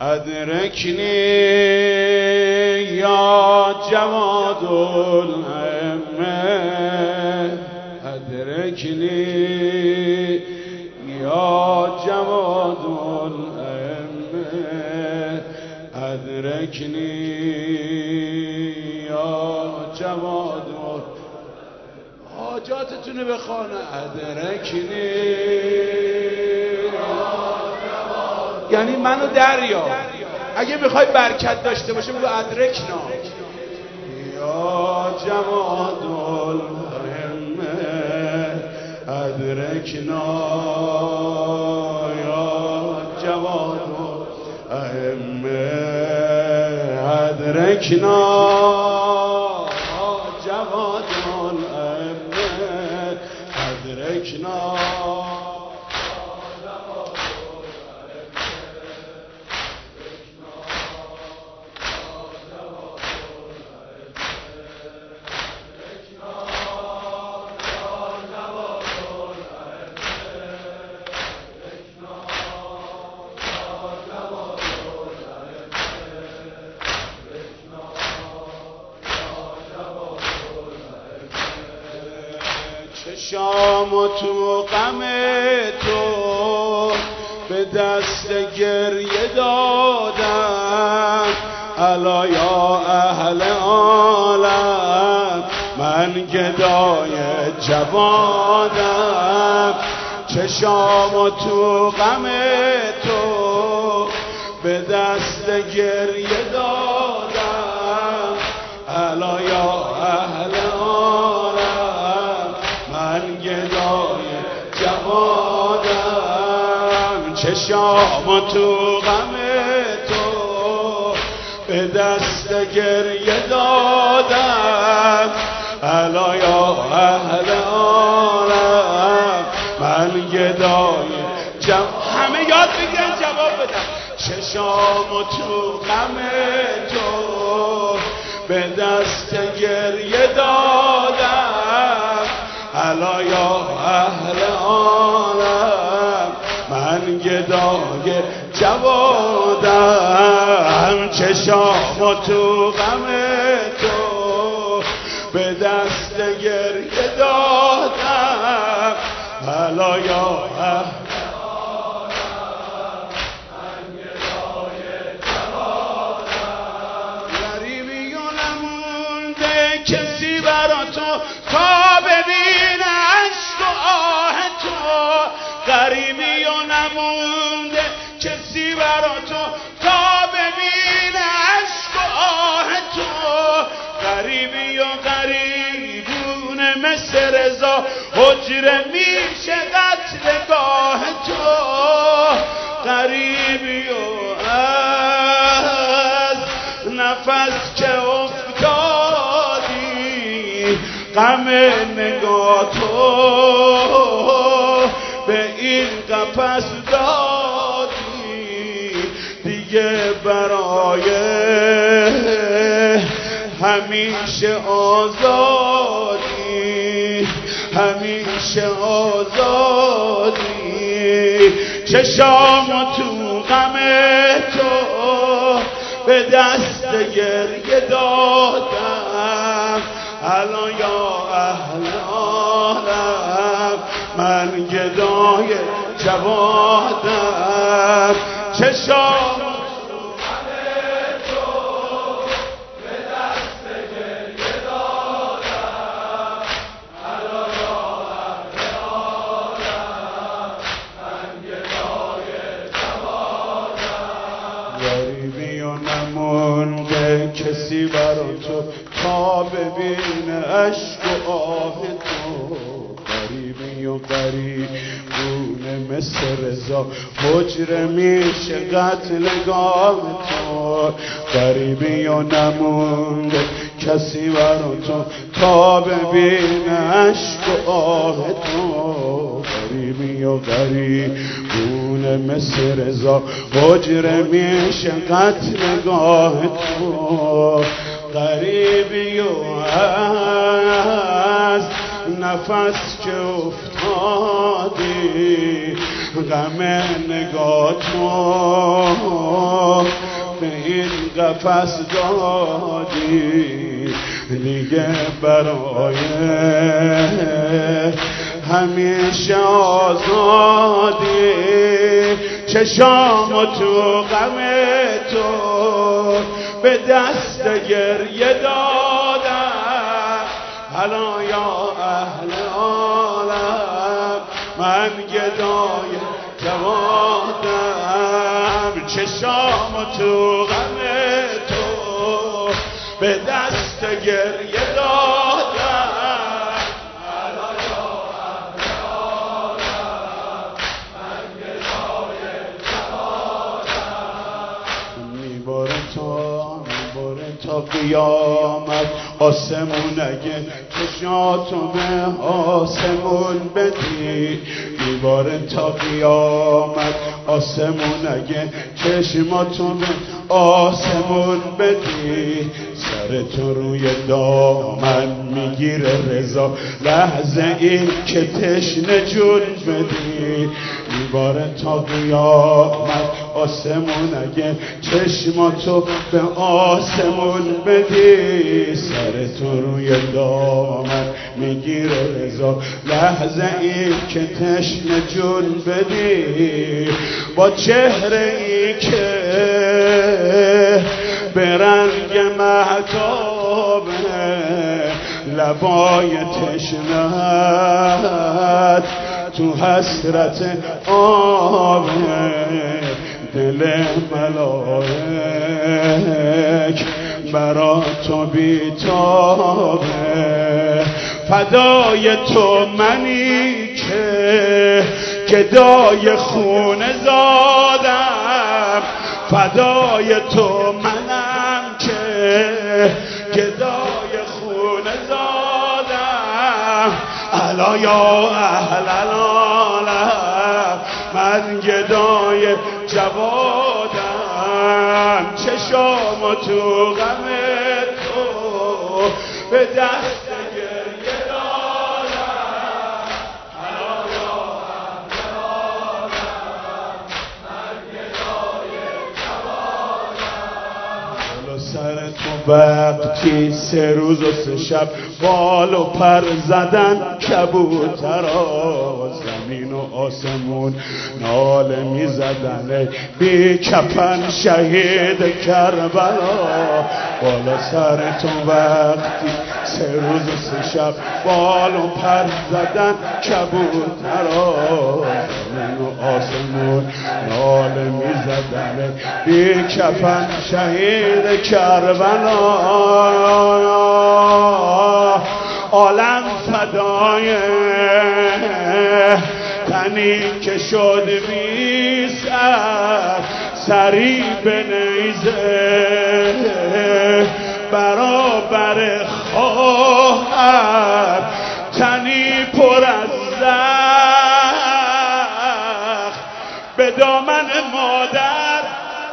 ادرکنی یا جواد الامه ادرکنی یا جواد الامه ادرکنی یا جواد حاجاتتونه بخوانه ادرکنی یعنی منو دریا اگه میخوای برکت داشته باشه بگو ادرکنا یا جواد الامه ادرکنا یا جواد الامه ادرکنا جواد الامه ادرکنا چشام و تو غم تو به دست گریه دادم الا یا اهل عالم من گدای جوادم چشام و تو غم تو به دست گریه دادم الا یا اهل من گدای جوادم چشام تو غم تو به دست گریه دادم الا یا اهل عالم من گدای همه یاد بگیرن جواب بدن چشام تو غم تو به دست گریه دادم الا یا اهل عالم من گدای جوادم چشام تو غم تو به دست گریه دادم الا یا اهل عالم من گدای جوادم غریبی و نمونده کسی برا تو تا ببینه عشق و آه تو غریبی و نمونده کسی برا تو تا ببینه عشق و آه تو غریبی و غریبون مثل رضا حجره میشه قتلگاه تو غریبی و از نفس که افتادی غم نگاه تو به این قفس دادی دیگه برای همیشه آزادی همیشه آزادی چشام تو غم تو به دست گریه دادم الا یا اهل عالم من گدای جوادم چشام تو غم تو به دست گریه دادم الا یا اهل عالم من گدای جوادم غریبی و نمونده کسی برا تو تا ببینه عشق و آه تو غریبی و غریبونه مثل رضا حجره میشه قتلگاه تو غریبی و نمونده کسی برا تو تا ببینه عشق و آه تو غریبی و غریبونه مثل رضا حجره میشه قتلگاه تو غریبی و از نفس که افتادی غم نگاه تو به این قفس دادی دیگه برای همیشه آزادی چشام تو غم تو به دست گریه دادم حالا یا اهل عالم من گدای جوادم چشام تو غم تو به دست گریه دادم حالا یا اهل عالم من گدای جوادم میباره تا قیامت آسمون اگه چشاتو به آسمون بدی میباره تا قیامت آسمون اگه چشماتو به آسمون بدی سرتو روی دامن میگیره رضا لحظه این که تشنه جون بدی میباره تا قیامت آسمون اگه چشماتو به آسمون بدی سرتو روی دامن میگیره رضا لحظه این که تشنه جون بدی با چهره ای که به رنگ مهتابه لبای تشنه‌ات تو حسرت آبه دل ملائک برا تو بیتابه فدای تو منی که گدای خونه زادم فدای تو منم که گدای خونه زادم الا یا اهل العالم من گدای جوادم چشام تو غم تو به دست گریه دارم الا یا اهل العالم من گدای جوادم بالا سر تو وقتی 3 روز و 3 شب بال و پر زدن کبوترها زمین و آسمون ناله می زدن بی کفن شهید کربلا بالا سر تو وقتی 3 روز و 3 شب بال و پر زدن کبوترها زمین و آسمون ناله می زدن بی کفن شهید کربلا عالم فدای تنی که شد بی سر سری به نیزه برابر خواهر تنی پر از زخم به دامن مادر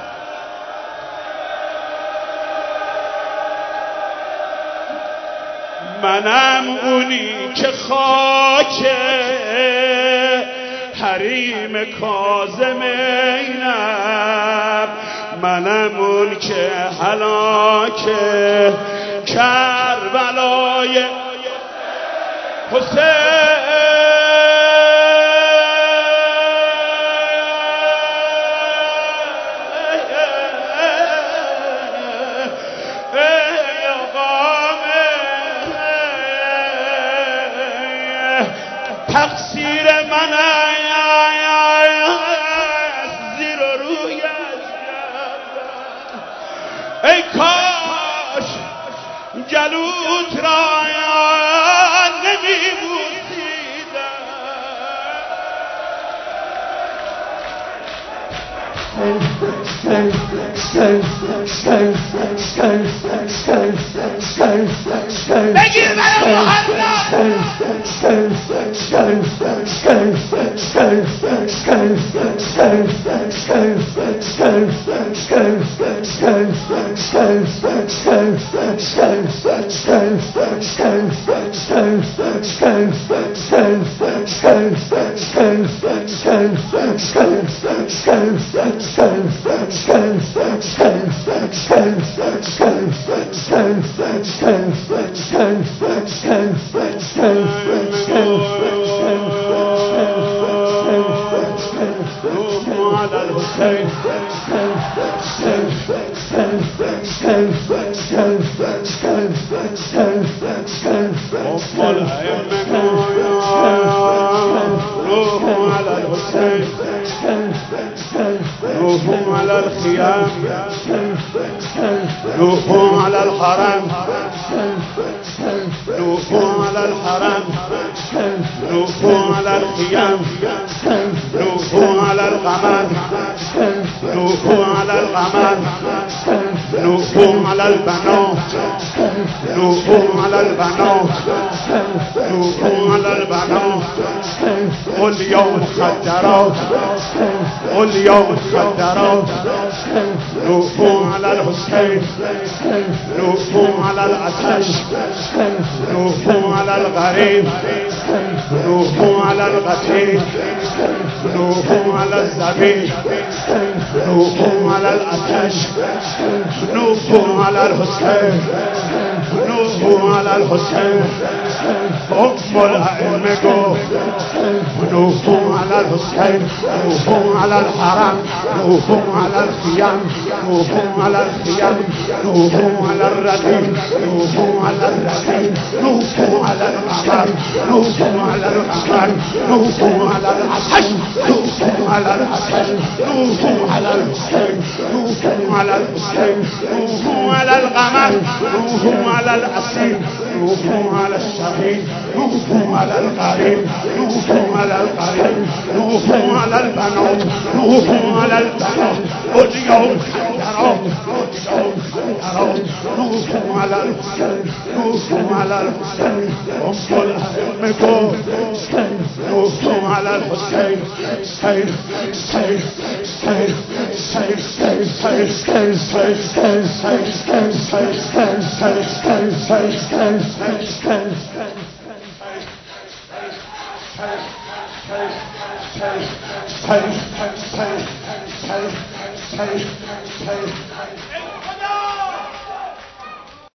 منم اونی که خاک حریم کاظمینم منم اون که هلاک کربلای حسین تقصیر من زیر و رویش ای کاش جلوت را بگیر برای محمد روحهم على الخيام روحهم على الحرم روحهم على الحرم روحهم على الخيام روحهم على القمر روحهم على القمر روحهم على البنات روحهم على البنات روحهم على البنات واليوم خدرات واليوم خدرات روحهم على الحسين روحهم على العطش روحهم على الغريب روحهم على القتيل روحهم على الزبيب روحهم على العطش روحهم على الحسين روحهم على الحسين أم الأئمة روحهم على الحسين روحهم على الحرم روحهم على الخيام روحهم على الخيام روحهم على الرديف روحهم على الرديف روحهم على القمر روحهم على القمر روحهم على العطش روحهم على العطش روحهم على الحسين روحهم على الحسين روحهم على القمر روحهم على الأسير روحهم على الشهيد روحهم على القريب روحهم على القريب روحهم على البنات روحهم على البنات واليوم خدرات روحهم على الحسين روحهم على الحسين أم الأئمة روحهم على الحسين سير سير سير سير سير سير سير سير سير سير سير سير سير سير سير